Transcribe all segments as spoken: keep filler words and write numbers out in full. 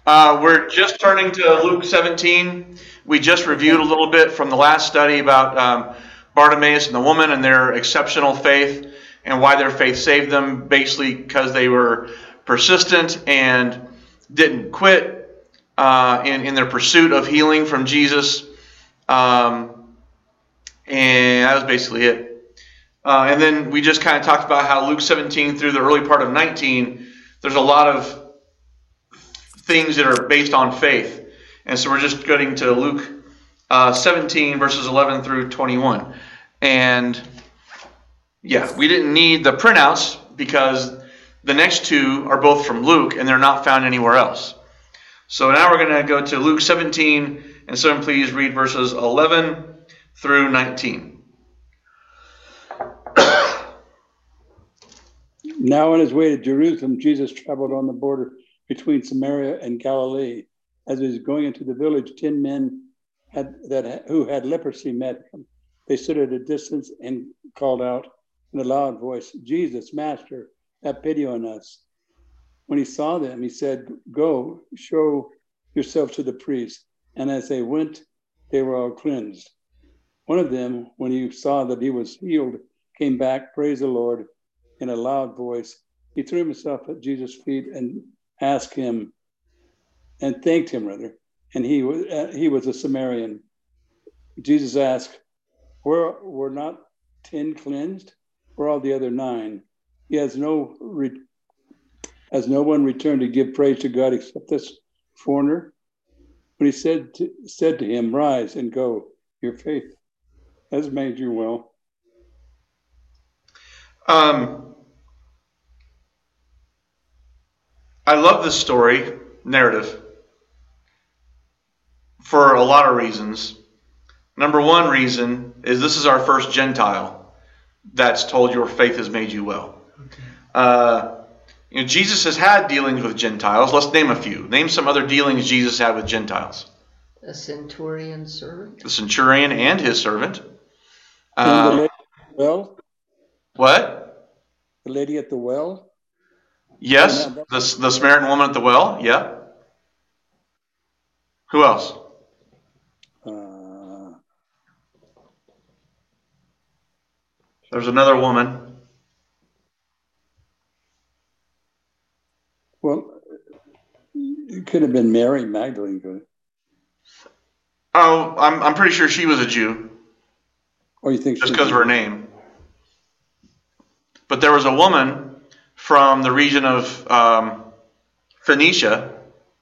Uh, we're just turning to Luke seventeen. We just reviewed a little bit from the last study about um, Bartimaeus and the woman and their exceptional faith and why their faith saved them, basically because they were persistent and didn't quit uh, in, in their pursuit of healing from Jesus. Um, and that was basically it. Uh, and then we just kind of talked about how Luke seventeen through the early part of nineteen, there's a lot of things that are based on faith. And so we're just getting to Luke uh, seventeen, verses eleven through twenty-one. And yeah, we didn't need the printouts because the next two are both from Luke and they're not found anywhere else. So now we're going to go to Luke seventeen, and someone please read verses eleven through nineteen. Now on his way to Jerusalem, Jesus traveled on the border between Samaria and Galilee. As he was going into the village, ten men had, that who had leprosy met him. They stood at a distance and called out in a loud voice, "Jesus, Master, have pity on us." When he saw them, he said, "Go, show yourselves to the priest." And as they went, they were all cleansed. One of them, when he saw that he was healed, came back, praised the Lord in a loud voice. He threw himself at Jesus' feet and asked him, and thanked him rather, and he was uh, he was a Samaritan. Jesus asked, "Were were not ten cleansed? Where are all the other nine? He has no re- has no one returned to give praise to God except this foreigner?" But he said to, said to him, "Rise and go. Your faith has made you well." Um, I love this story narrative for a lot of reasons. Number one reason is this is our first Gentile that's told your faith has made you well. Okay. Uh, you know, Jesus has had dealings with Gentiles. Let's name a few. Name some other dealings Jesus had with Gentiles. The centurion servant. The centurion and his servant. And the Uh, lady at the well? what? The lady at the well? Yes, the, the Samaritan woman at the well. Yeah. Who else? Uh, There's another woman. well, it could have been Mary Magdalene. Could it? Oh, I'm I'm pretty sure she was a Jew. Or you think just because of her name? But there was a woman from the region of um, Phoenicia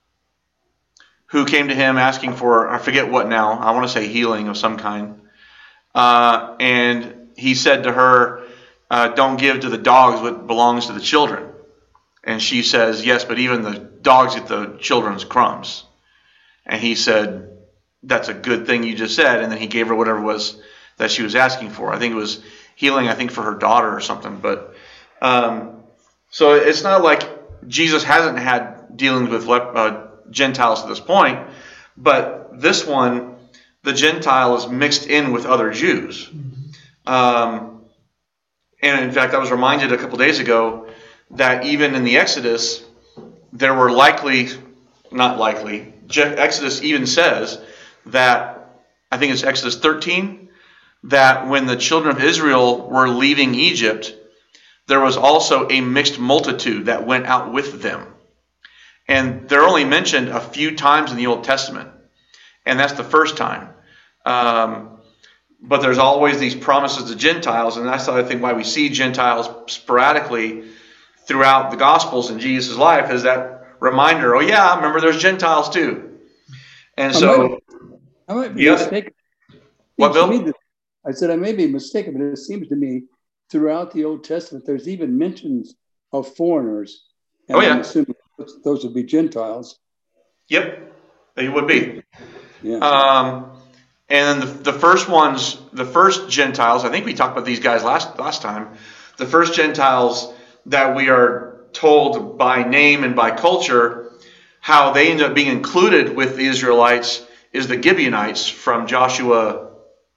who came to him asking for, I forget what now, I want to say healing of some kind. Uh, and he said to her, uh, "Don't give to the dogs what belongs to the children." And she says, "Yes, but even the dogs get the children's crumbs." And he said, "That's a good thing you just said." And then he gave her whatever it was that she was asking for. I think it was healing, I think, for her daughter or something. But um, so it's not like Jesus hasn't had dealings with uh, Gentiles at this point. But this one, the Gentile is mixed in with other Jews. Um, and in fact, I was reminded a couple days ago that even in the Exodus, there were likely, not likely, Exodus even says that, I think it's Exodus thirteen, that when the children of Israel were leaving Egypt, there was also a mixed multitude that went out with them. And they're only mentioned a few times in the Old Testament. And that's the first time. Um, but there's always these promises to Gentiles, and that's, I think, why we see Gentiles sporadically throughout the Gospels in Jesus' life, is that reminder, oh yeah, remember there's Gentiles too. And I so... might, I might be yeah. mistaken. What, Bill? That, I said I may be mistaken, but it seems to me throughout the Old Testament, there's even mentions of foreigners. And oh yeah. I'm assuming those would be Gentiles. Yep, they would be. Yeah. Um, and then the, the first ones, the first Gentiles, I think we talked about these guys last last time. The first Gentiles that we are told by name and by culture, how they end up being included with the Israelites, is the Gibeonites from Joshua,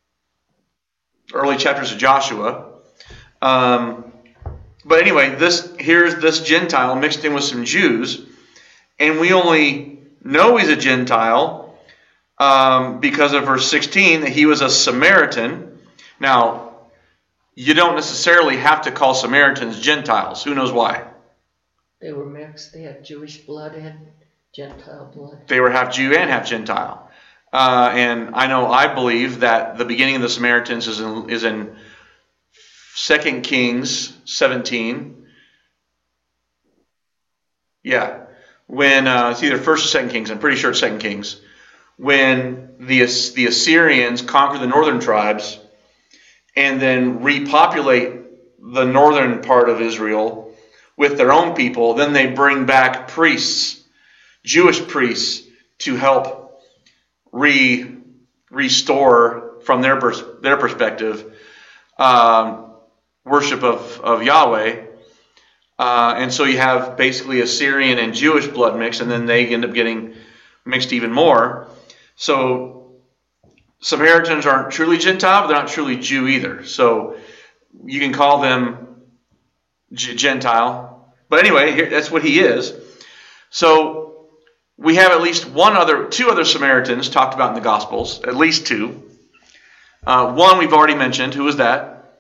early chapters of Joshua. Um, but anyway, this here's this Gentile mixed in with some Jews, and we only know he's a Gentile um, because of verse sixteen, that he was a Samaritan. Now, you don't necessarily have to call Samaritans Gentiles. Who knows why? They were mixed. They had Jewish blood and Gentile blood. They were half Jew and half Gentile. Uh, and I know I believe that the beginning of the Samaritans is in, is in Second Kings seventeen. Yeah. When uh, it's either First or Second Kings. I'm pretty sure it's Second Kings. When the, the Assyrians conquer the northern tribes and then repopulate the northern part of Israel with their own people, then they bring back priests, Jewish priests, to help re restore from their pers- their perspective um, worship of, of Yahweh. Uh, and so you have basically Assyrian and Jewish blood mixed, and then they end up getting mixed even more. So Samaritans aren't truly Gentile, but they're not truly Jew either. So you can call them G- Gentile. But anyway, here, that's what he is. So we have at least one other, two other Samaritans talked about in the Gospels, at least two. Uh, one we've already mentioned. Who was that?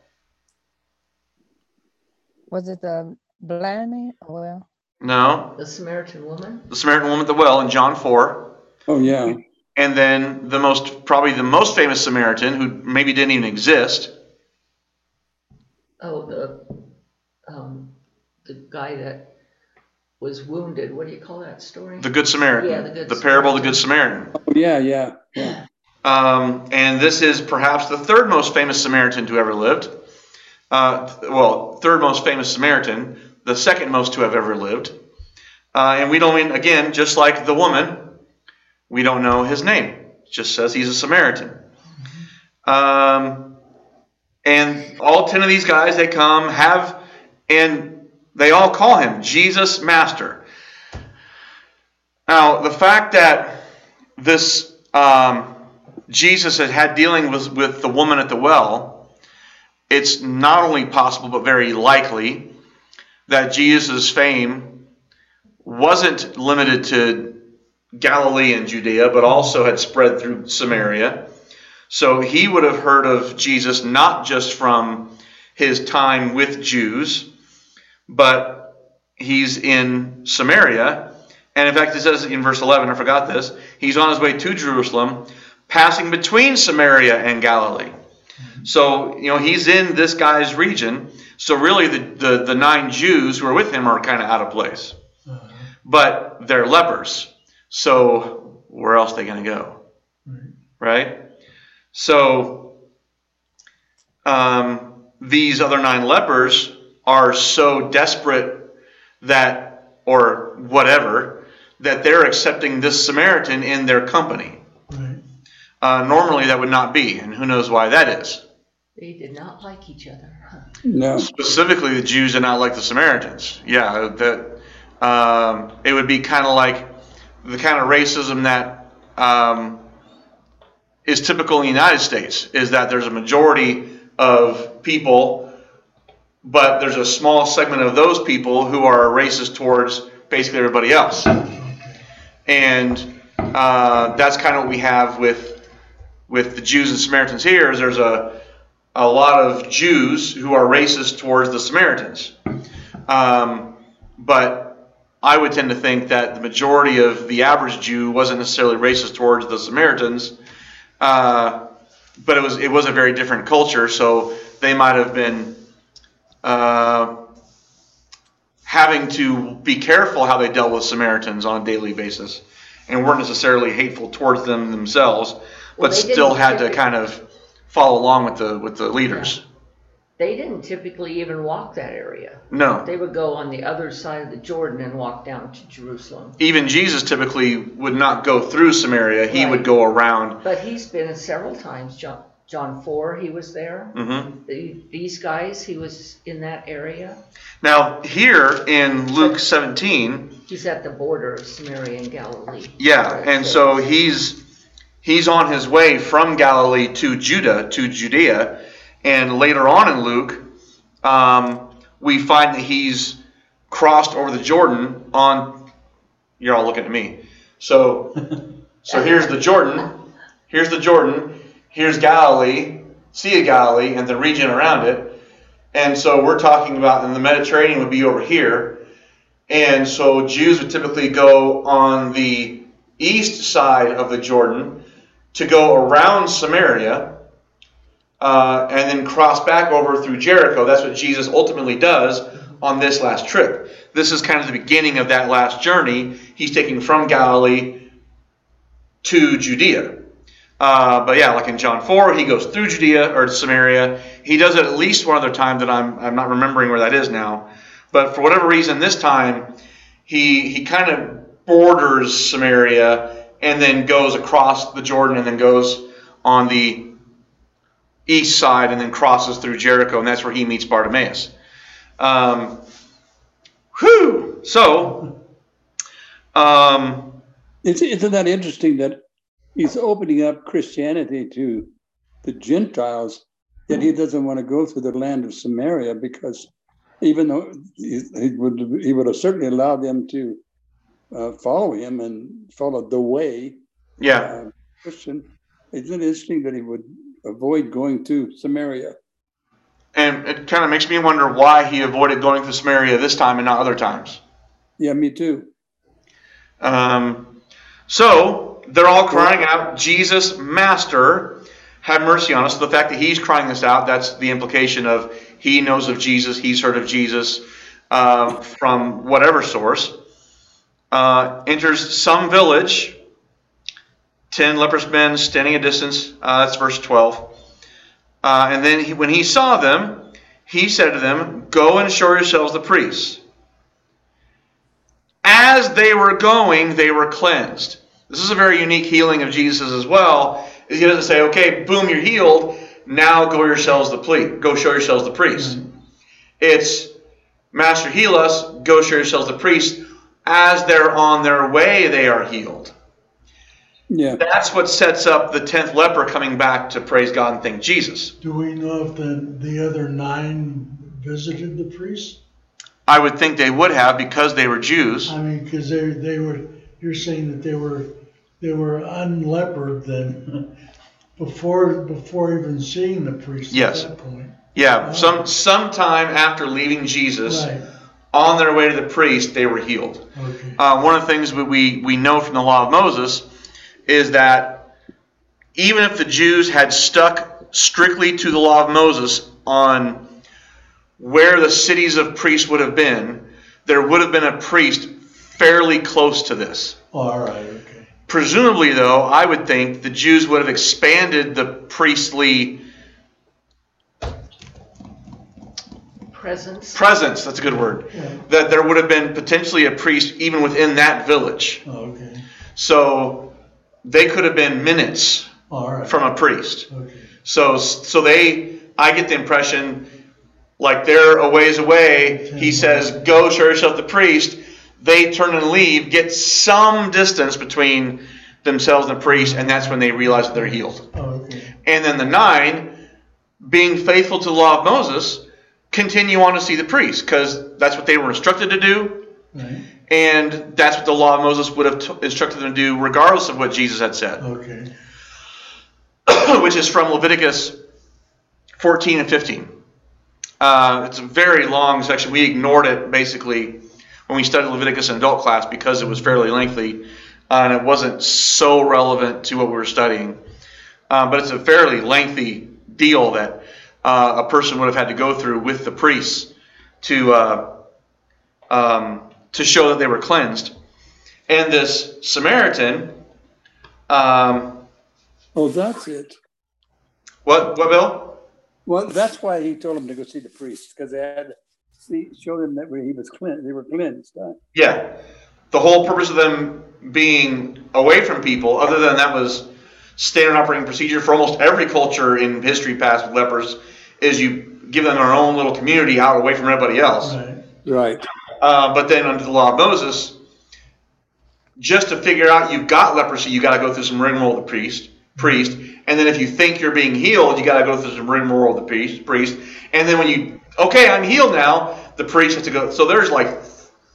Was it the blind well? No. The Samaritan woman? The Samaritan woman at the well in John four. Oh, yeah. And then the most, probably the most famous Samaritan, who maybe didn't even exist. Oh, the um, the guy that was wounded. What do you call that story? The Good Samaritan. Yeah, the Good The parable of the Good Samaritan. Oh, yeah, yeah, yeah. Um, and this is perhaps the third most famous Samaritan to ever lived. Uh, well, third most famous Samaritan, the second most to have ever lived. Uh, and we don't mean, again, just like the woman, we don't know his name. It just says he's a Samaritan. Um, and all ten of these guys, they come, have, and they all call him Jesus Master. Now, the fact that this um, Jesus had had dealing with, with the woman at the well, it's not only possible, but very likely that Jesus' fame wasn't limited to Galilee and Judea, but also had spread through Samaria. So he would have heard of Jesus not just from his time with Jews, but he's in Samaria. And in fact, it says in verse eleven, I forgot this, he's on his way to Jerusalem, passing between Samaria and Galilee. So, you know, he's in this guy's region. So really the, the, the nine Jews who are with him are kind of out of place. Uh-huh. But they're lepers. So where else are they going to go? Right. Right? So um, these other nine lepers are so desperate that, or whatever, that they're accepting this Samaritan in their company. Right. Uh, normally that would not be, and who knows why that is. They did not like each other. Huh? No. Specifically, the Jews did not like the Samaritans. Yeah, that um, it would be kind of like the kind of racism that um, is typical in the United States, is that there's a majority of people, but there's a small segment of those people who are racist towards basically everybody else. And uh, that's kind of what we have with with the Jews and Samaritans here, is there's a a lot of Jews who are racist towards the Samaritans. Um, but I would tend to think that the majority of the average Jew wasn't necessarily racist towards the Samaritans, uh, but it was it was a very different culture, so they might have been uh, having to be careful how they dealt with Samaritans on a daily basis, and weren't necessarily hateful towards them themselves, but Well, they still didn't had to typically- kind of follow along with the with the leaders. They didn't typically even walk that area. No. They would go on the other side of the Jordan and walk down to Jerusalem. Even Jesus typically would not go through Samaria. He Right. would go around. But he's been several times. John, John four, he was there. hmm The, these guys, he was in that area. Now, here in Luke seventeen, He's at the border of Samaria and Galilee. yeah, Right, and so he's he's on his way from Galilee to Judah, to Judea, and later on in Luke, um, we find that he's crossed over the Jordan on, you're all looking at me, So, so here's the Jordan, here's the Jordan, here's Galilee, Sea of Galilee, and the region around it. And so we're talking about, and the Mediterranean would be over here. And so Jews would typically go on the east side of the Jordan to go around Samaria uh, and then cross back over through Jericho. That's what Jesus ultimately does on this last trip. This is kind of the beginning of that last journey. He's taking from Galilee to Judea. Uh, but yeah, like in John four, he goes through Judea or Samaria. He does it at least one other time that I'm I'm not remembering where that is now. But for whatever reason, this time, he he kind of borders Samaria and then goes across the Jordan and then goes on the east side and then crosses through Jericho, and that's where he meets Bartimaeus. Um, whew! So, um, It's, isn't that interesting that he's opening up Christianity to the Gentiles, yet he doesn't want to go through the land of Samaria, because even though he, he would he would have certainly allowed them to uh, follow him and follow the way, yeah. uh, Christian, isn't it interesting that he would avoid going to Samaria? And it kind of makes me wonder why he avoided going to Samaria this time and not other times. Yeah, me too. Um, so they're all crying out, Jesus, Master, have mercy on us. So the fact that he's crying this out, that's the implication of he knows of Jesus, he's heard of Jesus uh, from whatever source. Uh, enters some village, ten leprous men standing at distance. Uh, that's verse twelve. Uh, and then he, when he saw them, he said to them, go and show yourselves the priests. As they were going, they were cleansed. This is a very unique healing of Jesus as well. He doesn't say, okay, boom, you're healed. Now go yourselves the ple- go show yourselves the priest. Mm-hmm. It's, Master, heal us. Go show yourselves the priest. As they're on their way, they are healed. Yeah, that's what sets up the tenth leper coming back to praise God and thank Jesus. Do we know if the the other nine visited the priest? I would think they would have, because they were Jews. I mean, because they they were. You're saying that they were they were unlepered then before before even seeing the priest. Yes. At that point. Yeah. Wow. Some sometime after leaving Jesus, Right. on their way to the priest, they were healed. Okay. Uh, one of the things that we we know from the law of Moses is that even if the Jews had stuck strictly to the law of Moses on where the cities of priests would have been, there would have been a priest fairly close to this. All right. Okay. Presumably, though, I would think the Jews would have expanded the priestly Presence. presence. That's a good word. Yeah. That there would have been potentially a priest even within that village. Oh, okay. So they could have been minutes All right. from a priest. Okay. So, so they, I get the impression, like they're a ways away. He says, go show yourself the priest. They turn and leave, get some distance between themselves and the priest, and that's when they realize that they're healed. Oh, okay. And then the nine, being faithful to the law of Moses, continue on to see the priest, because that's what they were instructed to do. Right. And that's what the law of Moses would have t- instructed them to do, regardless of what Jesus had said. Okay. Which is from Leviticus fourteen and fifteen. Uh, it's a very long section. We ignored it, basically, when we studied Leviticus in adult class because it was fairly lengthy, uh, and it wasn't so relevant to what we were studying. Uh, but it's a fairly lengthy deal that uh, a person would have had to go through with the priests to... Uh, um, to show that they were cleansed. And this Samaritan, um, oh, that's it. what, what, Bill? Well, that's why he told them to go see the priest, because they had to see, show them that he was cleansed. They were cleansed. Huh? Yeah. The whole purpose of them being away from people, other than that was standard operating procedure for almost every culture in history past with lepers, is you give them their own little community out away from everybody else. Right. Right. Uh, but then under the law of Moses, just to figure out you've got leprosy, you got to go through some rigmarole with the priest. Priest, and then if you think you're being healed, you got to go through some rigmarole with the priest. Priest, and then when you okay, I'm healed now, the priest has to go. So there's like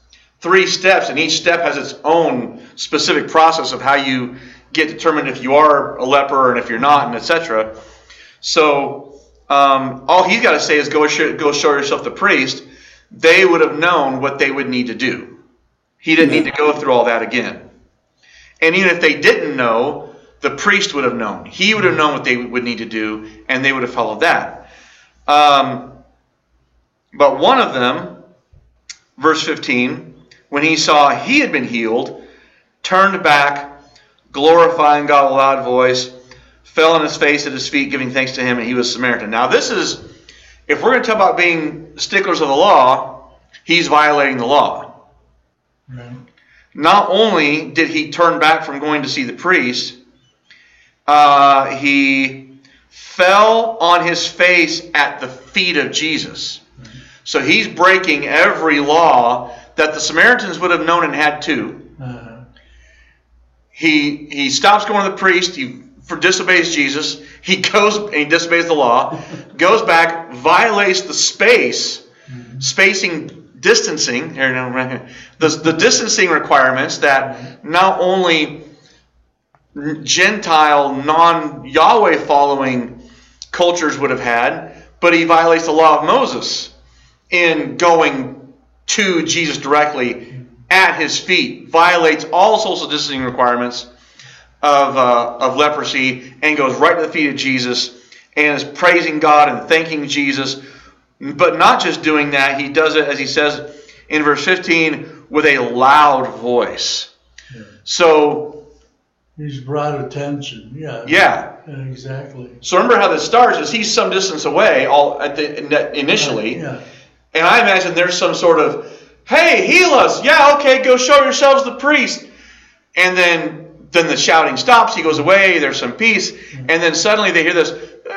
three steps, and each step has its own specific process of how you get determined if you are a leper and if you're not, and et cetera. So um, all he's got to say is go show, go show yourself the priest. They would have known what they would need to do. He didn't need to go through all that again. And even if they didn't know, the priest would have known. He would have known what they would need to do, and they would have followed that. Um, but one of them, verse fifteen, when he saw he had been healed, turned back, glorifying God with a loud voice, fell on his face at his feet, giving thanks to him, and he was Samaritan. Now this is, if we're going to talk about being sticklers of the law, he's violating the law. Right. Not only did he turn back from going to see the priest, uh, he fell on his face at the feet of Jesus. Mm-hmm. So he's breaking every law that the Samaritans would have known and had too. Uh-huh. He he stops going to the priest. He for disobeys Jesus. He goes and he disobeys the law. Goes back, violates the space, mm-hmm. spacing. Distancing, the, the distancing requirements that not only Gentile, non-Yahweh following cultures would have had, but he violates the law of Moses in going to Jesus directly at his feet, violates all social distancing requirements of, uh, of leprosy, and goes right to the feet of Jesus and is praising God and thanking Jesus. But not just doing that, he does it, as he says in verse fifteen, with a loud voice. Yeah. So he's brought attention. Yeah. Yeah. Yeah, exactly. So remember how this starts is he's some distance away all at the initially. Yeah. And I imagine there's some sort of, hey, heal us. Yeah, okay, go show yourselves the priest. And then then the shouting stops, he goes away, there's some peace, yeah. And then suddenly they hear this,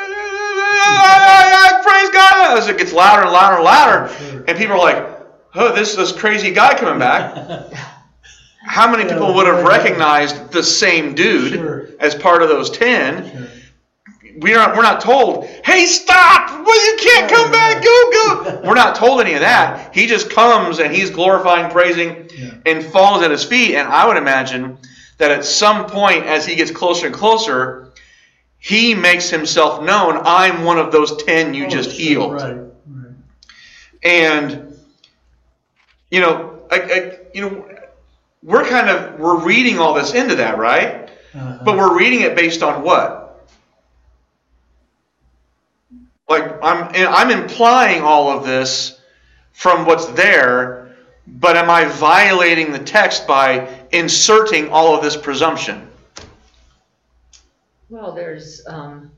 praise God, as it gets louder and louder and louder, sure. And people are like, oh, this this crazy guy coming back. How many people would have recognized the same dude sure. as part of those ten? Sure. We aren't, we're not told, hey, stop! Well, you can't come back, go, go! We're not told any of that. He just comes and he's glorifying, praising, yeah. and falls at his feet. And I would imagine that at some point, as he gets closer and closer, he makes himself known. I'm one of those ten you oh, just sure, healed. Right, right. And, you know, I, I, you know, we're kind of, we're reading all this into that, right? Uh-huh. But we're reading it based on what? Like, I'm, I'm implying all of this from what's there, but am I violating the text by inserting all of this presumption? Well, there's um,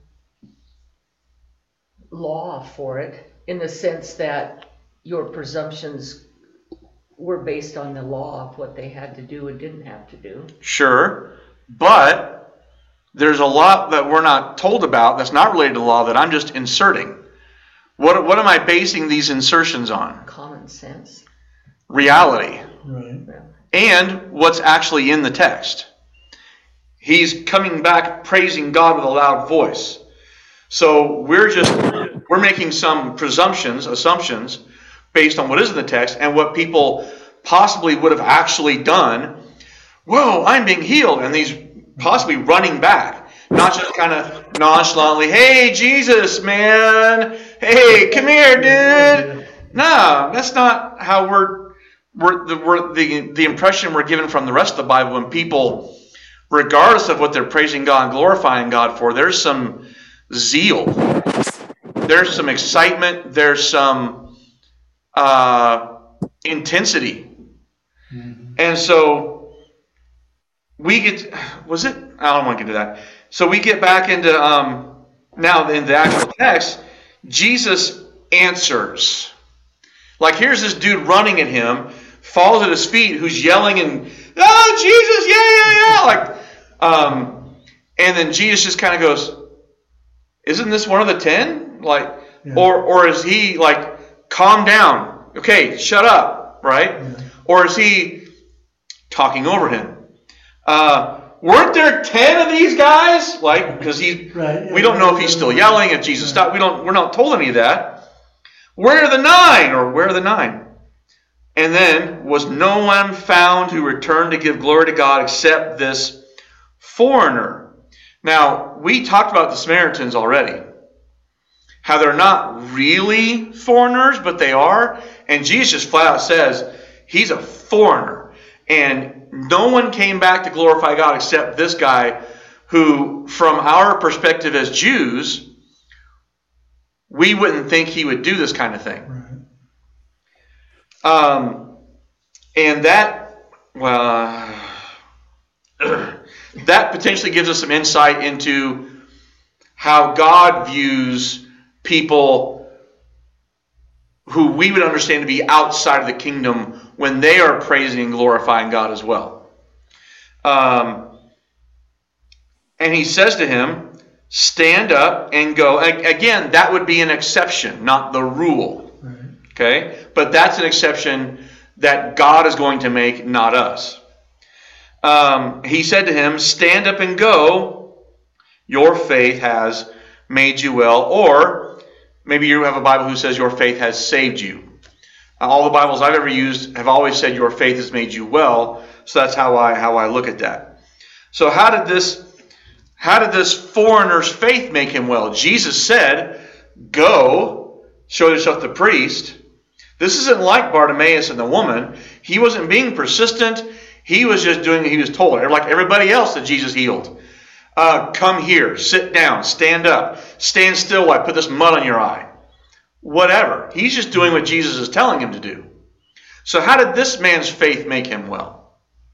law for it in the sense that your presumptions were based on the law of what they had to do and didn't have to do. Sure, but there's a lot that we're not told about that's not related to law that I'm just inserting. What what am I basing these insertions on? Common sense. Reality. Right. And what's actually in the text. He's coming back praising God with a loud voice. So we're just we're making some presumptions, assumptions based on what is in the text and what people possibly would have actually done. Whoa, I'm being healed, and these possibly running back, not just kind of nonchalantly, hey, Jesus, man, hey, come here, dude. No, that's not how we're, we're, the, we're the, the impression we're given from the rest of the Bible when people, regardless of what they're praising God and glorifying God for, there's some zeal, there's some excitement, there's some uh, intensity. Mm-hmm. And so we get, was it? I don't want to get to that. So we get back into, um, now in the actual text, Jesus answers. Like here's this dude running at him, falls at his feet, who's yelling and, oh, Jesus, yeah, yeah, yeah. Like, um, and then Jesus just kind of goes, isn't this one of the ten? Like, yeah. or, or is he like, calm down. Okay, shut up, right? Yeah. Or is he talking over him? Uh, weren't there ten of these guys? Like, because he, right. we don't know if he's still yelling, if Jesus stopped. We don't, we're not told any of that. Where are the nine? Or where are the nine? And then, was no one found who returned to give glory to God except this foreigner? Now, we talked about the Samaritans already. How they're not really foreigners, but they are. And Jesus just flat out says, he's a foreigner. And no one came back to glorify God except this guy who, from our perspective as Jews, we wouldn't think he would do this kind of thing. Right. Um, and that, well, that potentially gives us some insight into how God views people who we would understand to be outside of the kingdom when they are praising and glorifying God as well. Um, and he says to him, stand up and go. Again, that would be an exception, not the rule. Right. Okay? But that's an exception that God is going to make, not us. Um, he said to him, stand up and go. Your faith has made you well. Or maybe you have a Bible who says your faith has saved you. Uh, all the Bibles I've ever used have always said your faith has made you well. So that's how I how I look at that. So how did this how did this foreigner's faith make him well? Jesus said, go, show yourself to the priest. This isn't like Bartimaeus and the woman. He wasn't being persistent. He was just doing what he was told. Like everybody else that Jesus healed. Uh, come here, sit down, stand up, stand still while I put this mud on your eye. Whatever. He's just doing what Jesus is telling him to do. So how did this man's faith make him well?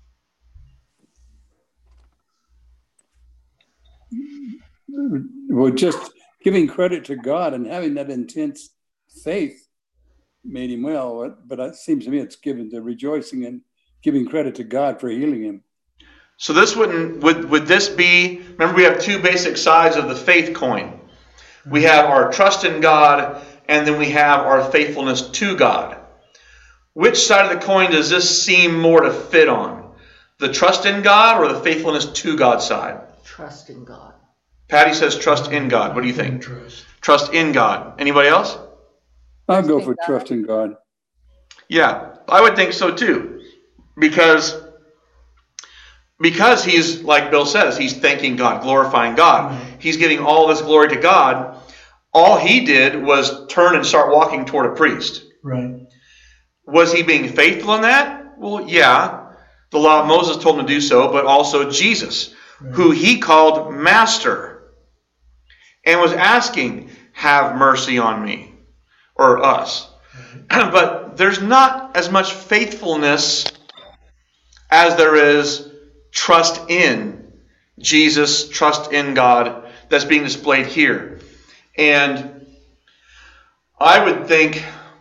Well, just giving credit to God and having that intense faith made him well. But it seems to me it's given the rejoicing and giving credit to God for healing him. So this wouldn't would would this be? Remember, we have two basic sides of the faith coin. We have our trust in God, and then we have our faithfulness to God. Which side of the coin does this seem more to fit on? The trust in God or the faithfulness to God side? Trust in God. Patty says trust in God. What do you think? Trust. Trust in God. Anybody else? I'll go Trust in for God. trust in God. Yeah, I would think so too. Because, because he's, like Bill says, he's thanking God, glorifying God. Right. He's giving all this glory to God. All he did was turn and start walking toward a priest. Right. Was he being faithful in that? Well, yeah. The law of Moses told him to do so, but also Jesus, Right. who he called Master, and was asking, have mercy on me, or us. Right. But there's not as much faithfulness as there is trust in Jesus, trust in God, that's being displayed here. And I would think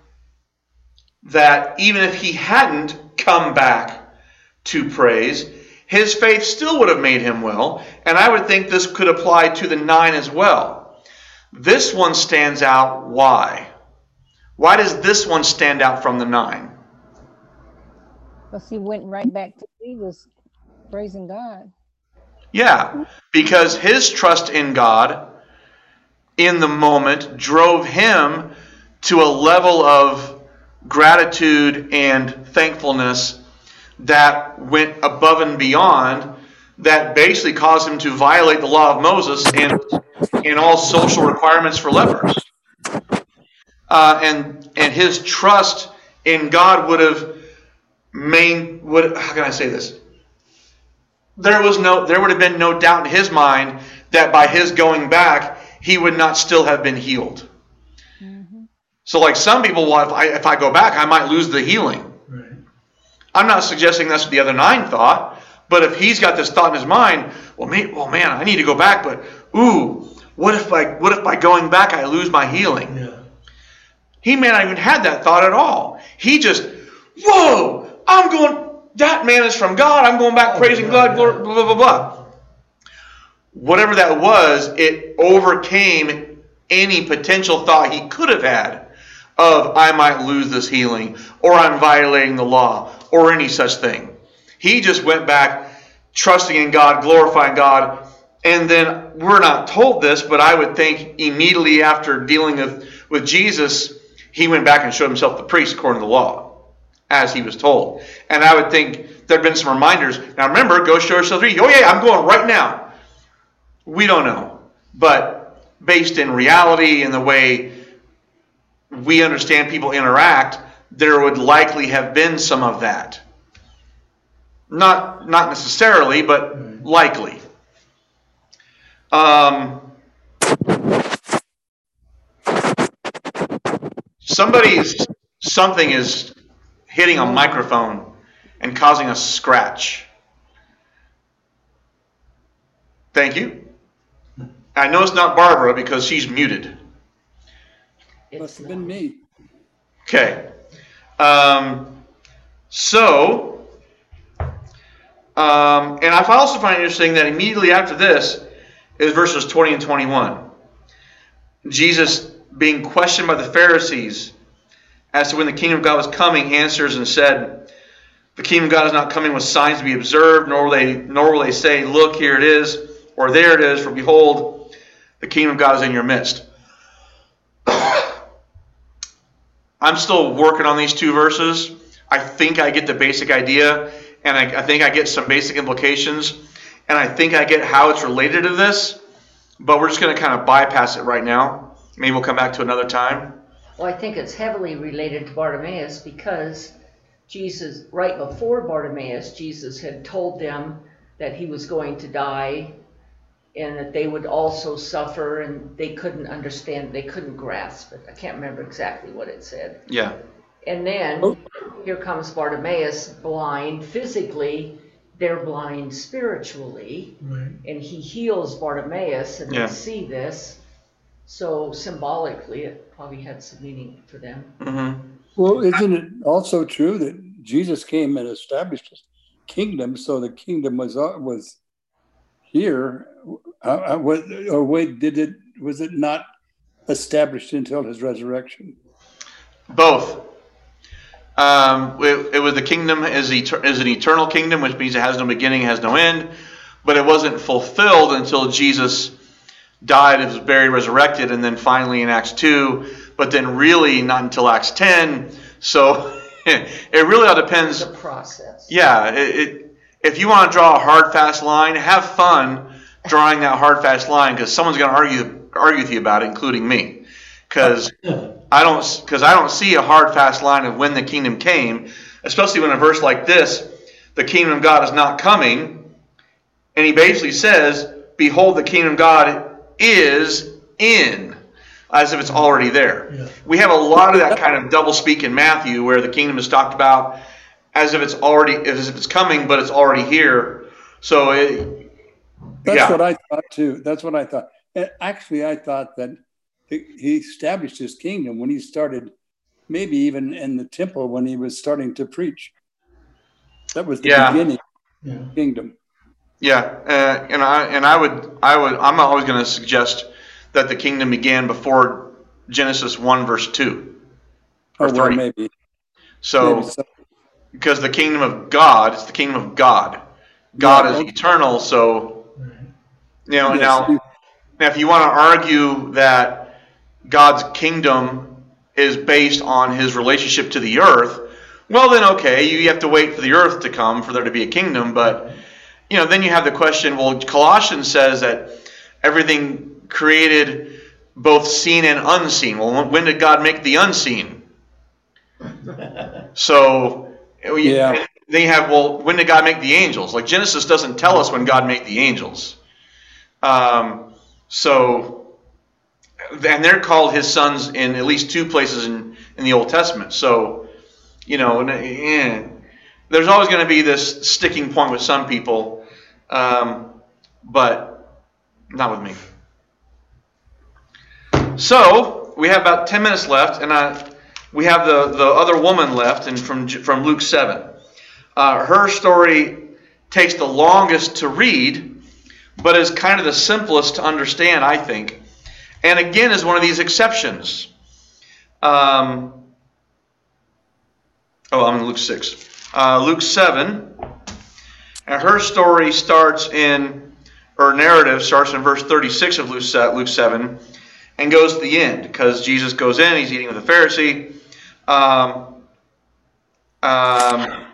that even if he hadn't come back to praise, his faith still would have made him well. And I would think this could apply to the nine as well. This one stands out. Why? Why does this one stand out from the nine? Because he went right back to Jesus, praising God. Yeah, because his trust in God in the moment drove him to a level of gratitude and thankfulness that went above and beyond, that basically caused him to violate the law of Moses and, and all social requirements for lepers. Uh, and and his trust in God would have main would how can I say this? There was no there would have been no doubt in his mind that by his going back he would not still have been healed. Mm-hmm. So like some people, well, if I if I go back I might lose the healing. Right. I'm not suggesting that's what the other nine thought, but if he's got this thought in his mind, well, man, well, man, I need to go back, but ooh, what if I what if by going back I lose my healing? Yeah. He may not even had that thought at all. He just, whoa, I'm going, that man is from God. I'm going back Oh, praising yeah, God, yeah. blah, blah, blah, blah. Whatever that was, it overcame any potential thought he could have had of, I might lose this healing, or I'm violating the law, or any such thing. He just went back trusting in God, glorifying God, and then we're not told this, but I would think immediately after dealing with, with Jesus, he went back and showed himself the priest according to the law. as he was told. And I would think there'd been some reminders. Now remember, go show yourself to me. Oh yeah, I'm going right now. We don't know. But based in reality and the way we understand people interact, there would likely have been some of that. Not not necessarily, but likely. Um, somebody's something is hitting a microphone and causing a scratch. Thank you. I know it's not Barbara because she's muted. Must have been me. Okay. Um, so, um, and I also find it interesting that immediately after this is verses twenty and twenty-one. Jesus, being questioned by the Pharisees as to when the kingdom of God was coming, answers and said, the kingdom of God is not coming with signs to be observed, nor will they, nor will they say, look, here it is, or there it is, for behold, the kingdom of God is in your midst. I'm still working on these two verses. I think I get the basic idea, and I, I think I get some basic implications, and I think I get how it's related to this, but we're just going to kind of bypass it right now. Maybe we'll come back to another time. Well, I think it's heavily related to Bartimaeus because Jesus, right before Bartimaeus, Jesus had told them that he was going to die and that they would also suffer, and they couldn't understand, they couldn't grasp it. I can't remember exactly what it said. Yeah. And then here comes Bartimaeus, blind physically, they're blind spiritually, Right. and he heals Bartimaeus, and Yeah. they see this. So symbolically, it probably had some meaning for them. Mm-hmm. Well, isn't it also true that Jesus came and established his kingdom, so the kingdom was uh, was here? Uh, was, or wait, did it was it not established until his resurrection? Both. Um, it, it was the kingdom is, eter- is an eternal kingdom, which means it has no beginning, has no end, but it wasn't fulfilled until Jesus died, was buried, resurrected, and then finally in Acts two, but then really not until Acts ten. So it really all depends. The process. Yeah, it, it, if you want to draw a hard, fast line, have fun drawing that hard, fast line, because someone's going to argue argue with you about it, including me, because I don't because I don't see a hard, fast line of when the kingdom came, especially when a verse like this, the kingdom of God is not coming, and he basically says, "Behold, the kingdom of God is in," as if it's already there. Yeah. We have a lot of that kind of double speak in Matthew, where the kingdom is talked about as if it's already, as if it's coming, but it's already here. So, it, That's yeah, what I thought too. That's what I thought. And actually, I thought that he established his kingdom when he started, maybe even in the temple when he was starting to preach. That was the Yeah. beginning Yeah. of the kingdom. yeah, uh, and I and I would I would I'm always going to suggest that the kingdom began before Genesis one verse two or Oh, well, three. maybe. So, maybe so. because the kingdom of God, it's the kingdom of God. God Yeah, is okay. eternal, so Right. you know Yes, now. you- Now, if you want to argue that God's kingdom is based on his relationship to the earth, well, then okay, you have to wait for the earth to come for there to be a kingdom. But, you know, then you have the question, well, Colossians says that everything created both seen and unseen. Well, when did God make the unseen? So, Yeah. then you have, well, when did God make the angels? Like, Genesis doesn't tell us when God made the angels. Um, so, and they're called his sons in at least two places in, in the Old Testament. So, you know, eh, there's always going to be this sticking point with some people, um, but not with me. So, we have about ten minutes left, and I, we have the, the other woman left, and from from Luke seven. Uh, her story takes the longest to read, but is kind of the simplest to understand, I think. And again, is one of these exceptions. Um, oh, I'm in Luke six. Uh, Luke seven. And her story starts in, or narrative starts in verse thirty-six of Luke seven and goes to the end, because Jesus goes in, he's eating with a Pharisee. Um, Um,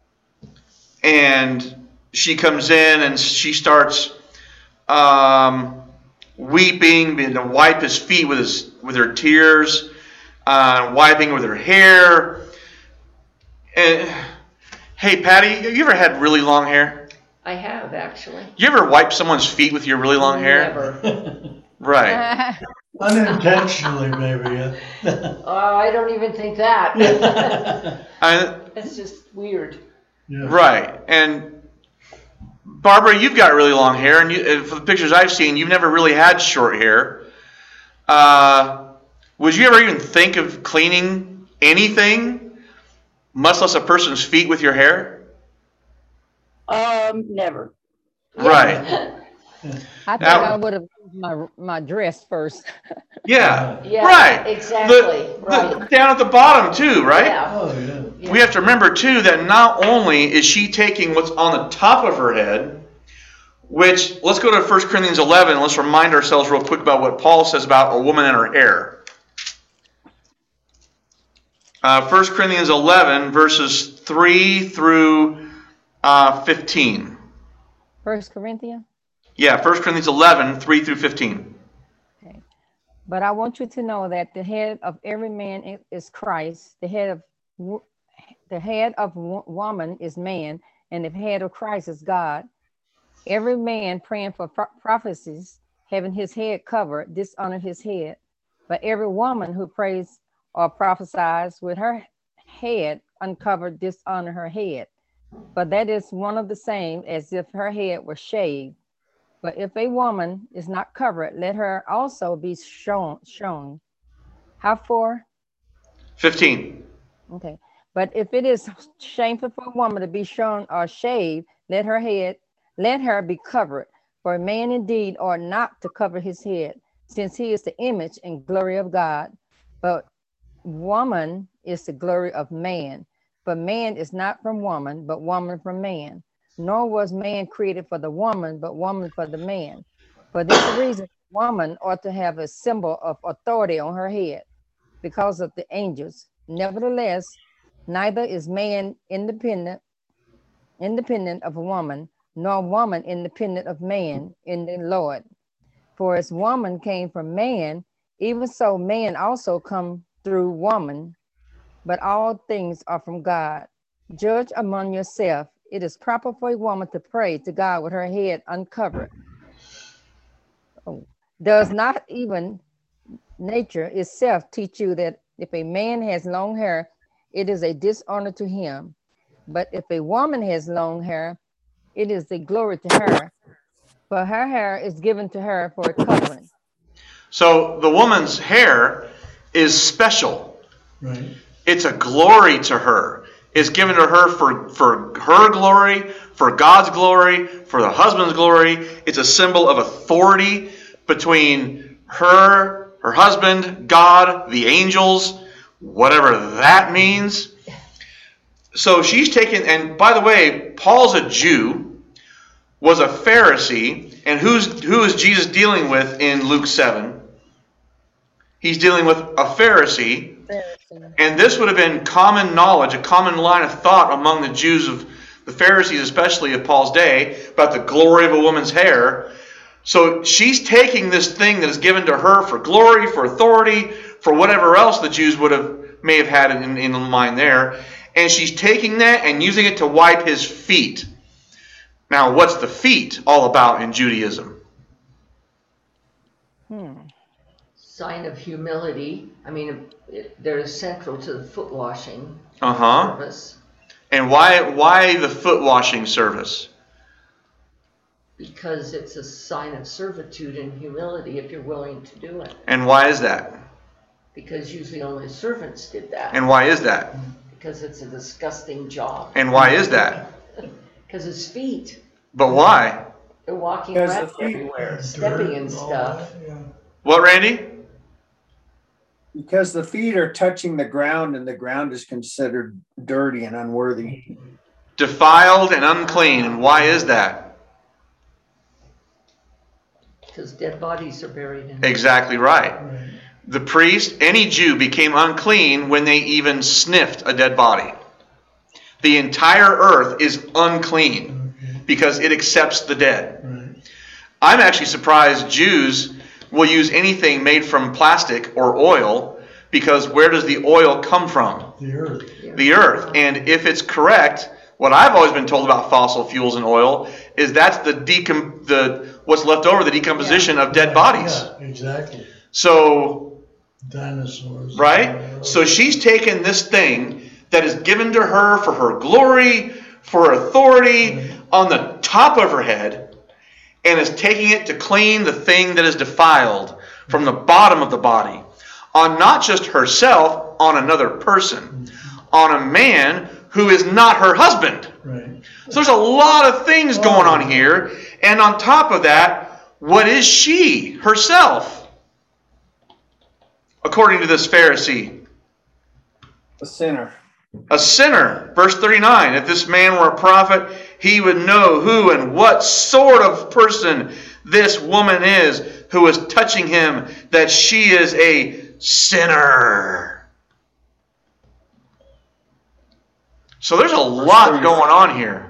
and she comes in and she starts um, weeping, and to wipe his feet with his with her tears, uh, wiping with her hair. And, hey, Patty, have you ever had really long hair? I have, actually. You ever wipe someone's feet with your really long hair? Never. Right. Unintentionally, maybe. Yeah. Oh, I don't even think that. I, It's just weird. Yeah. right. And Barbara, you've got really long hair, and you, for the pictures I've seen, you've never really had short hair. Uh, would you ever even think of cleaning anything, much less a person's feet, with your hair? Um, never. Right. I think Now- I would have my my dress first. Yeah. Yeah, right. exactly, The- the- right. down at the bottom too, right? Yeah. Oh, yeah. We have to remember too that not only is she taking what's on the top of her head, which, let's go to First Corinthians eleven, and let's remind ourselves real quick about what Paul says about a woman and her hair. Uh, First Corinthians eleven, verses three through uh, fifteen. First Corinthians. Yeah, First Corinthians eleven, three through fifteen. Okay. But I want you to know that the head of every man i- is Christ. The head of wo- the head of wo- woman is man, and the head of Christ is God. Every man praying for pro- prophecies, having his head covered, dishonor his head. But every woman who prays or prophesies with her head uncovered, dishonor her head. But that is one of the same as if her head were shaved. But if a woman is not covered, let her also be shown. shown. How for? fifteen. Okay. But if it is shameful for a woman to be shown or shaved, let her head, let her be covered. For a man indeed ought not to cover his head, since he is the image and glory of God. But woman is the glory of man. But man is not from woman, but woman from man. Nor was man created for the woman, but woman for the man. For this reason, woman ought to have a symbol of authority on her head because of the angels. Nevertheless, neither is man independent, independent of a woman, nor woman independent of man in the Lord. For as woman came from man, even so man also come through woman, but all things are from God. Judge among yourself. It is proper for a woman to pray to God with her head uncovered. Oh. Does not even nature itself teach you that if a man has long hair, it is a dishonor to him? But if a woman has long hair, it is a glory to her, for her hair is given to her for a covering. So the woman's hair is special. Right. It's a glory to her. It's given to her for, for her glory, for God's glory, for the husband's glory. It's a symbol of authority between her, her husband, God, the angels, whatever that means. So she's taken, and by the way, Paul's a Jew, was a Pharisee, and who's who is Jesus dealing with in Luke seven? He's dealing with a Pharisee. And this would have been common knowledge, a common line of thought among the Jews of the Pharisees, especially of Paul's day, about the glory of a woman's hair. So she's taking this thing that is given to her for glory, for authority, for whatever else the Jews would have may have had in, in mind there. And she's taking that and using it to wipe his feet. Now, what's the feet all about in Judaism? Hmm. Sign of humility. I mean, it, they're central to the foot washing Uh-huh. service And why why the foot washing service? because it's a sign of servitude and humility if you're willing to do it. And why is that? Because usually only servants did that. And why is that? Because it's a disgusting job. And why is that? Because it's feet. But why? They're walking Because around the feet- everywhere, Dirt stepping and all stuff. that, yeah. What, Randy? Because the feet are touching the ground and the ground is considered dirty and unworthy. Defiled and unclean. And why is that? Because dead bodies are buried in it. Exactly right. Right. The priest, any Jew, became unclean when they even sniffed a dead body. The entire earth is unclean Okay. because it accepts the dead. Right. I'm actually surprised Jews will use anything made from plastic or oil, because where does the oil come from? The earth. The earth. And if it's correct, what I've always been told about fossil fuels and oil is that's the decom- the what's left over, the decomposition of dead bodies. Yeah, exactly. So, Dinosaurs. right? So she's taken this thing that is given to her for her glory, for her authority, on the top of her head, and is taking it to clean the thing that is defiled from the bottom of the body, on not just herself, on another person, on a man who is not her husband. Right. So there's a lot of things going on here. And on top of that, what is she herself? According to this Pharisee, A sinner. a sinner. Verse thirty-nine, if this man were a prophet, he would know who and what sort of person this woman is who is touching him, that she is a sinner. So there's a lot going on here.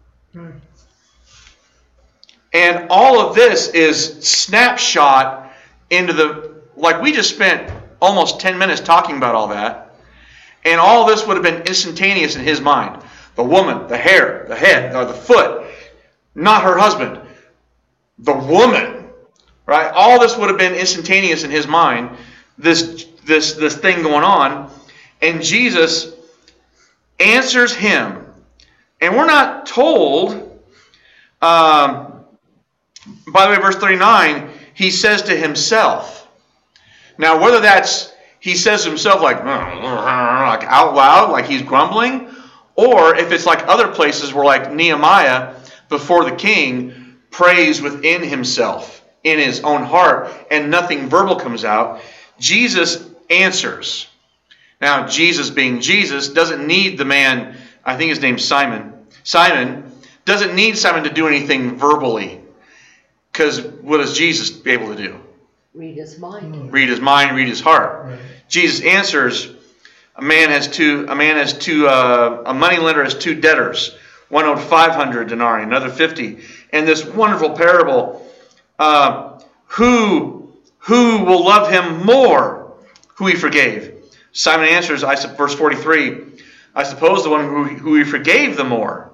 And all of this is snapshot into the, like we just spent almost ten minutes talking about all that. And all this would have been instantaneous in his mind. The woman, the hair, the head, or the foot, not her husband. The woman, right? All this would have been instantaneous in his mind. This, this, this thing going on. And Jesus answers him. And we're not told, um, by the way, verse thirty-nine, he says to himself. Now, whether that's, he says to himself like, like out loud, like he's grumbling, or if it's like other places where like Nehemiah, before the king, prays within himself, in his own heart, and nothing verbal comes out, Jesus answers. Now, Jesus being Jesus doesn't need the man, I think his name's Simon. Simon doesn't need Simon to do anything verbally. Because what does Jesus be able to do? Read his mind. Read his mind, read his heart. Right. Jesus answers, a man has two, a man has two, uh, a moneylender has two debtors. One owed five hundred denarii, another fifty. And this wonderful parable, uh, who, who will love him more, who he forgave? Simon answers, I, verse forty-three, I suppose the one who, who he forgave the more.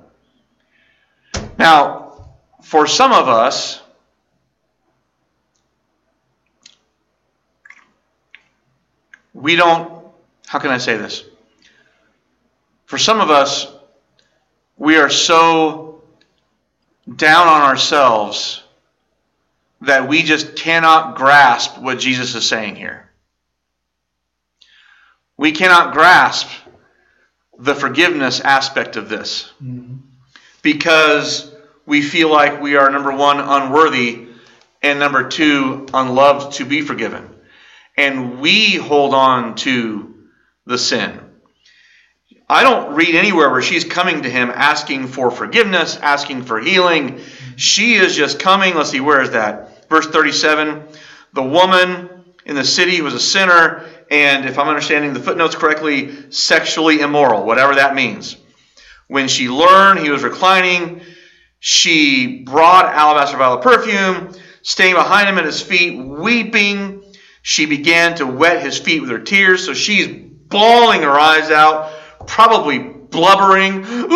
Now, for some of us, we don't, how can I say this? For some of us, we are so down on ourselves that we just cannot grasp what Jesus is saying here. We cannot grasp the forgiveness aspect of this. Mm-hmm. Because we feel like we are, number one, unworthy, and number two, unloved to be forgiven. And we hold on to the sin. I don't read anywhere where she's coming to him asking for forgiveness, asking for healing. She is just coming. Let's see, where is that? Verse thirty-seven, the woman in the city was a sinner, and if I'm understanding the footnotes correctly, sexually immoral, whatever that means. When she learned he was reclining, she brought alabaster vial of perfume, staying behind him at his feet, weeping. She began to wet his feet with her tears, so she's bawling her eyes out, probably blubbering. And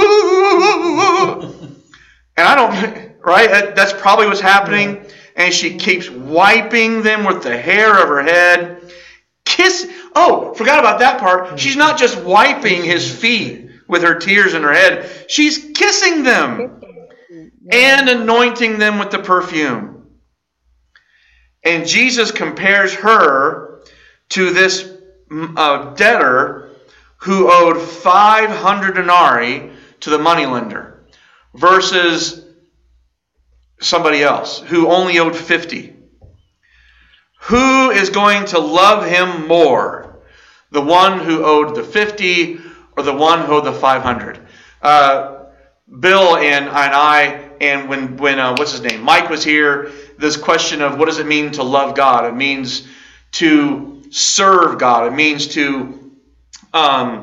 I don't, right? That's probably what's happening. And she keeps wiping them with the hair of her head. Kiss. Oh, forgot about that part. She's not just wiping his feet with her tears in her head. She's kissing them and anointing them with the perfume. And Jesus compares her to this uh, debtor who owed five hundred denarii to the moneylender versus somebody else who only owed fifty. Who is going to love him more? The one who owed the fifty or the one who owed the five hundred? Uh, Bill and, and I, and when, when uh, what's his name? Mike was here, this question of what does it mean to love God? It means to serve God. It means to um,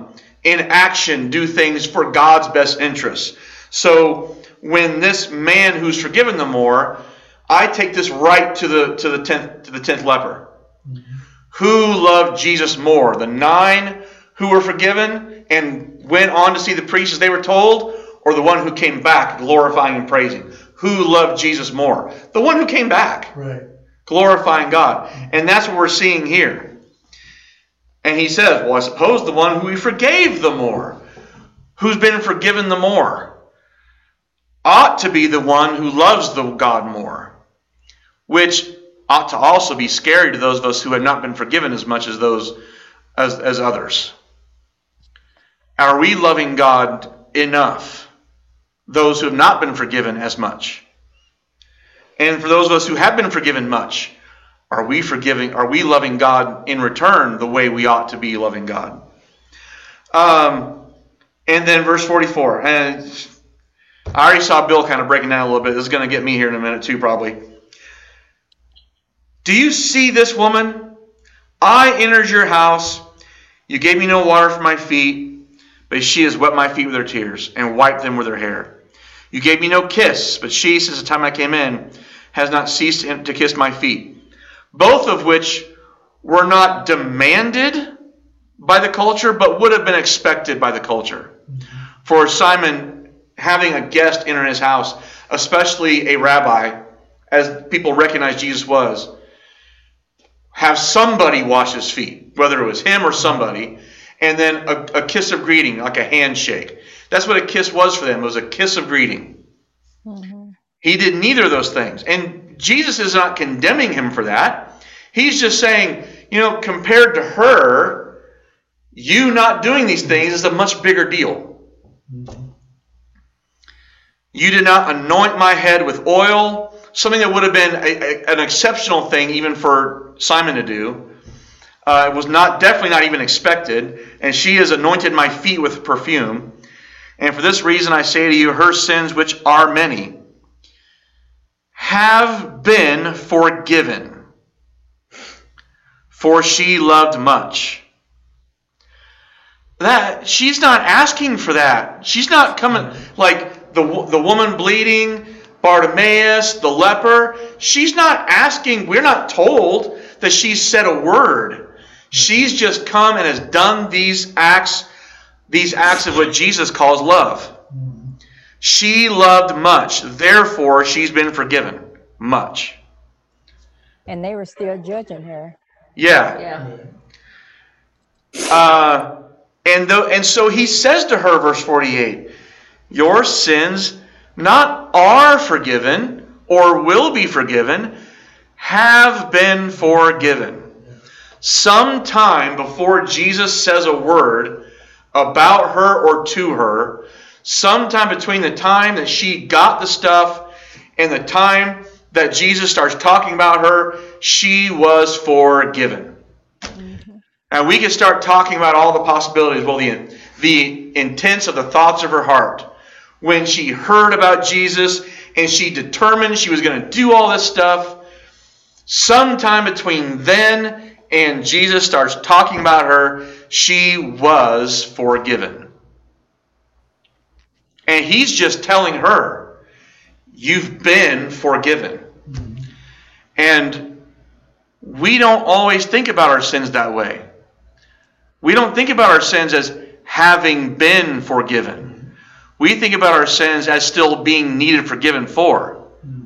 in action do things for God's best interests. So when this man who's forgiven the more, I take this right to the to the tenth to the tenth leper. Mm-hmm. Who loved Jesus more? The nine who were forgiven and went on to see the priest as they were told, or the one who came back glorifying and praising? Who loved Jesus more? The one who came back. Right. Glorifying God. And that's what we're seeing here. And he says, well, I suppose the one who he forgave the more, who's been forgiven the more, ought to be the one who loves the God more, which ought to also be scary to those of us who have not been forgiven as much as those as, as others. Are we loving God enough? Those who have not been forgiven as much. And for those of us who have been forgiven much, are we forgiving, are we loving God in return the way we ought to be loving God? Um, and then verse forty-four. And I already saw Bill kind of breaking down a little bit. This is going to get me here in a minute too, probably. Do you see this woman? I entered your house. You gave me no water for my feet, but she has wet my feet with her tears and wiped them with her hair. You gave me no kiss, but she, since the time I came in, has not ceased to kiss my feet. Both of which were not demanded by the culture, but would have been expected by the culture. For Simon, having a guest enter his house, especially a rabbi, as people recognize Jesus was, have somebody wash his feet, whether it was him or somebody, and then a, a kiss of greeting, like a handshake. That's what a kiss was for them. It was a kiss of greeting. Mm-hmm. He did neither of those things. And Jesus is not condemning him for that. He's just saying, you know, compared to her, you not doing these things is a much bigger deal. Mm-hmm. You did not anoint my head with oil, something that would have been a, a, an exceptional thing even for Simon to do. Uh, it was not definitely not even expected. And she has anointed my feet with perfume. And for this reason I say to you, her sins, which are many, have been forgiven, for she loved much. That she's not asking for that. She's not coming like the the woman bleeding, Bartimaeus, the leper. She's not asking. We're not told that she's said a word. She's just come and has done these acts. These acts of what Jesus calls love. She loved much. Therefore, she's been forgiven much. And they were still judging her. Yeah. Yeah. Uh, and, the, and so he says to her, verse forty-eight, your sins not are forgiven or will be forgiven, have been forgiven. Sometime before Jesus says a word about her or to her, sometime between the time that she got the stuff and the time that Jesus starts talking about her, she was forgiven. Mm-hmm. And we can start talking about all the possibilities. Well, the, the intents of the thoughts of her heart. When she heard about Jesus and she determined she was going to do all this stuff, sometime between then and Jesus starts talking about her, she was forgiven. And he's just telling her, you've been forgiven. Mm-hmm. And we don't always think about our sins that way. We don't think about our sins as having been forgiven. We think about our sins as still being needed forgiven for.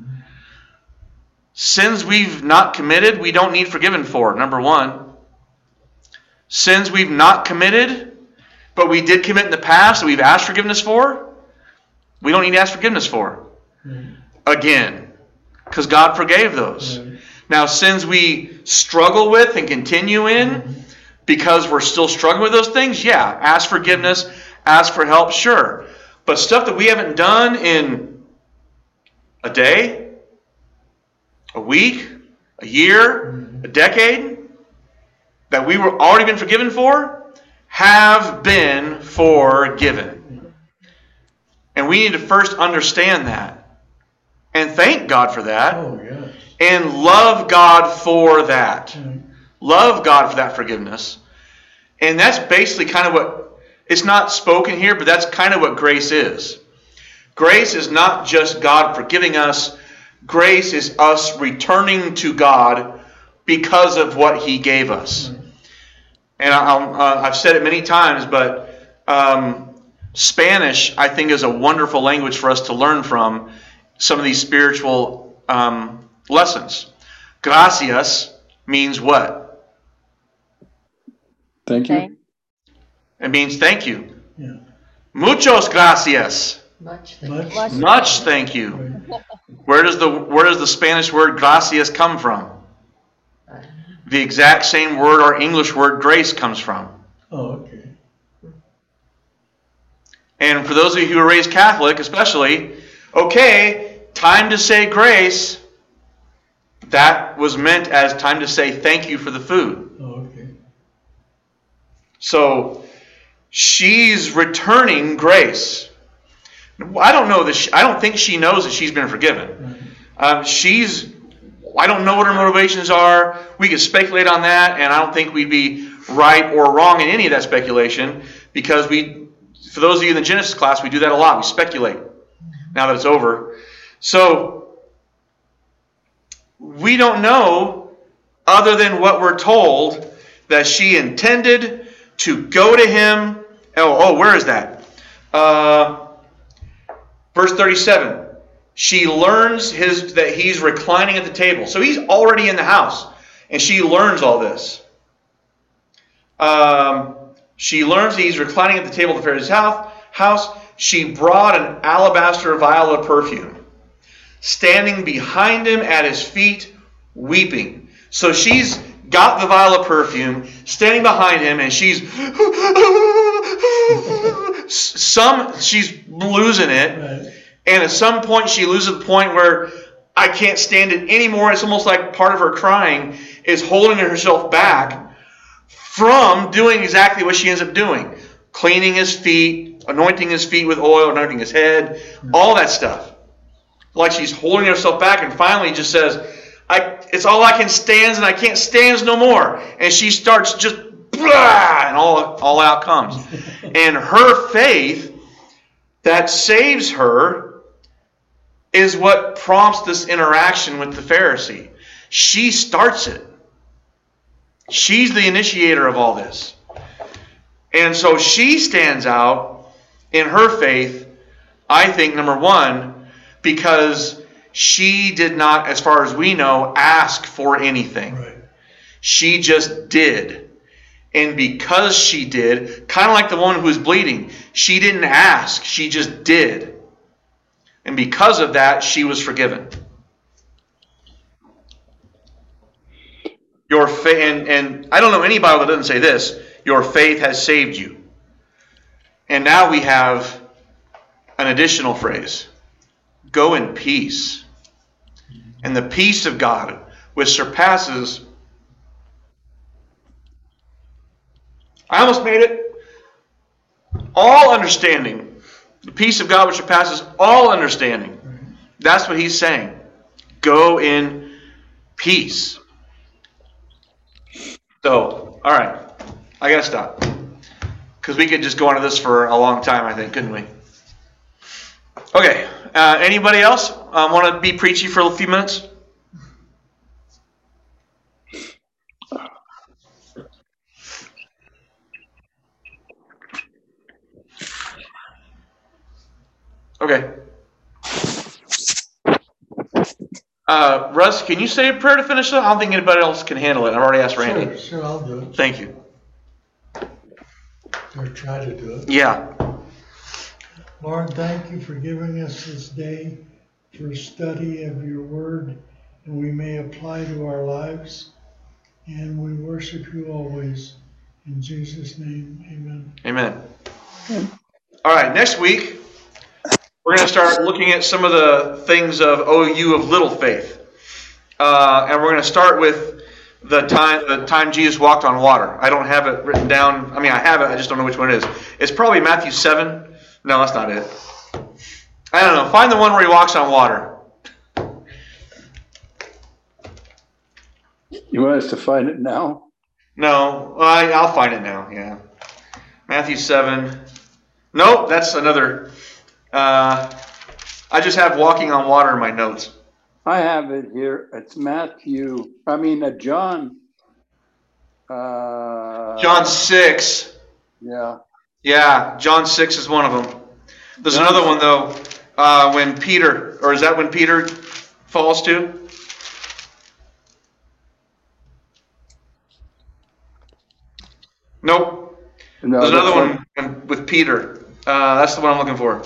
Sins we've not committed, we don't need forgiven for, number one. Sins we've not committed, but we did commit in the past that we've asked forgiveness for, we don't need to ask forgiveness for. Mm. Again, because God forgave those. Mm. Now, sins we struggle with and continue in, mm. because we're still struggling with those things, yeah, ask forgiveness, ask for help, sure. But stuff that we haven't done in a day, a week, a year, a decade, that we were already been forgiven for, have been forgiven. And we need to first understand that. And thank God for that. Oh, yes. And love God for that. Mm-hmm. Love God for that forgiveness. And that's basically kind of what It's not spoken here, but that's kind of what grace is. Grace is not just God forgiving us. Grace is us returning to God because of what He gave us. And I'll, uh, I've said it many times, but um, Spanish, I think, is a wonderful language for us to learn from some of these spiritual um, lessons. Gracias means what? Thank you. Thank- It means thank you. Yeah. Muchos gracias. Much. Much. Much. Much thank you. Right. Where does the where does the Spanish word gracias come from? The exact same word our English word grace comes from. Oh, okay. And for those of you who are raised Catholic, especially, okay, time to say grace, that was meant as time to say thank you for the food. Oh, okay. So she's returning grace. I don't know that. She, I don't think she knows that she's been forgiven. Right. Um, she's. I don't know what her motivations are. We could speculate on that, and I don't think we'd be right or wrong in any of that speculation because we. For those of you in the Genesis class, we do that a lot. We speculate. Now that it's over, so we don't know, other than what we're told, that she intended to go to him. Oh, oh, where is that? Uh, verse thirty-seven. She learns his that he's reclining at the table. So he's already in the house, and she learns all this. Um, she learns that he's reclining at the table of the Pharisee's house. She brought an alabaster vial of perfume, standing behind him at his feet, weeping. So she's got the vial of perfume, standing behind him, and she's some she's losing it. Right. And at some point, she loses the point where I can't stand it anymore. It's almost like part of her crying is holding herself back from doing exactly what she ends up doing. Cleaning his feet, anointing his feet with oil, anointing his head, all that stuff. Like she's holding herself back and finally just says, I, it's all I can stand and I can't stand no more. And she starts just, blah, and all, all out comes. And her faith that saves her is what prompts this interaction with the Pharisee. She starts it. She's the initiator of all this. And so she stands out in her faith, I think, number one, because she did not, as far as we know, ask for anything. Right. She just did. And because she did, kind of like the one who was bleeding, she didn't ask, she just did. And because of that, she was forgiven. Your faith, and, and I don't know any Bible that doesn't say this, your faith has saved you. And now we have an additional phrase. Go in peace. And the peace of God, which surpasses, I almost made it, all understanding. The peace of God which surpasses all understanding. That's what he's saying. Go in peace. So, all right. I got to stop. Because we could just go into this for a long time, I think, couldn't we? Okay. Uh, anybody else uh, want to be preachy for a few minutes? Okay. Uh, Russ, can you say a prayer to finish that? I don't think anybody else can handle it. I've already asked Randy. Sure, sure, I'll do it. Thank you. Or try to do it. Yeah. Lord, thank you for giving us this day for study of your word, and we may apply to our lives. And we worship you always. In Jesus' name, amen. Amen. All right, next week, we're going to start looking at some of the things of O U of little faith. Uh, and we're going to start with the time the time Jesus walked on water. I don't have it written down. I mean, I have it. I just don't know which one it is. It's probably Matthew seven. No, that's not it. I don't know. Find the one where he walks on water. You want us to find it now? No, I, I'll find it now. Yeah. Matthew seven. Nope, that's another. Uh, I just have walking on water in my notes. I have it here. It's Matthew, I mean, uh, John. Uh, John six. Yeah. Yeah, John six is one of them. There's John another one, though, uh, when Peter, or is that when Peter falls too? Nope. No, There's another that's one when- with Peter. Uh, that's the one I'm looking for.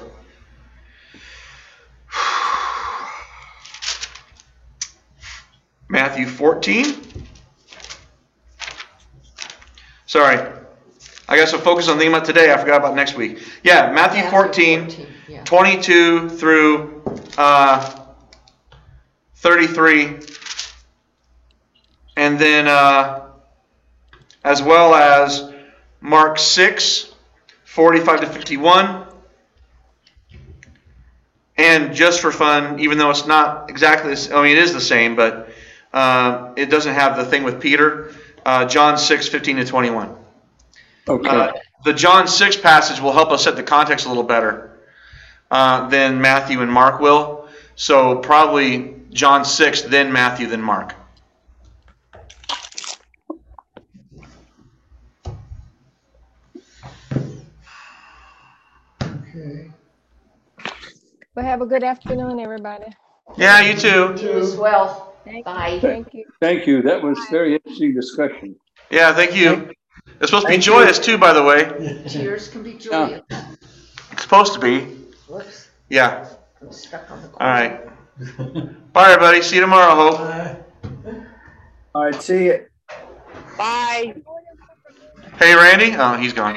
Matthew fourteen. Sorry. I got so focused on thinking about today, I forgot about next week. Yeah, Matthew fourteen, yeah. twenty-two through uh, thirty-three. And then uh, as well as Mark six, forty-five to fifty-one. And just for fun, even though it's not exactly the same, I mean, it is the same, but uh, it doesn't have the thing with Peter, uh, John six, fifteen to twenty-one. Okay. Uh, the John six passage will help us set the context a little better uh, than Matthew and Mark will. So probably John six, then Matthew, then Mark. Okay. Well, have a good afternoon, everybody. Yeah, you too. You as well. Thank Bye. you. Thank you. Thank you. That was very interesting discussion. Yeah, thank you. It's supposed to be Thank you. joyous too, by the way. Tears can be joyous. It's supposed to be. Whoops, Yeah. I'm stuck on the corner. All right. Bye, everybody. See you tomorrow, Hope. Bye. All right, see you. Bye. Hey, Randy. Oh, he's gone.